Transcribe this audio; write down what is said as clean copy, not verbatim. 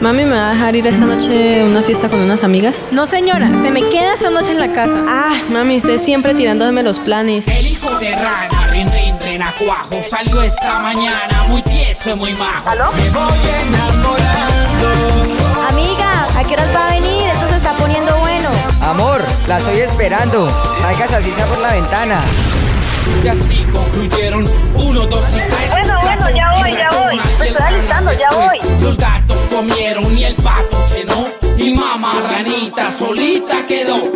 Mami, ¿me va a dejar ir esta noche a una fiesta con unas amigas? No, señora, se me queda esta noche en la casa. Ah, mami, usted siempre tirándome los planes. El hijo de rana, renacuajo, salió esta mañana, muy tieso, muy majo. ¿Aló? Me voy enamorando. Amiga, ¿a qué horas va a venir? Esto se está poniendo bueno. Amor, la estoy esperando. Salgas así sea por la ventana. Y así concluyeron 1, 2 y 3. Bueno, ya voy. Me estoy alistando, ya voy. Los gatos comieron y el pato cenó. Y mamá ranita solita quedó.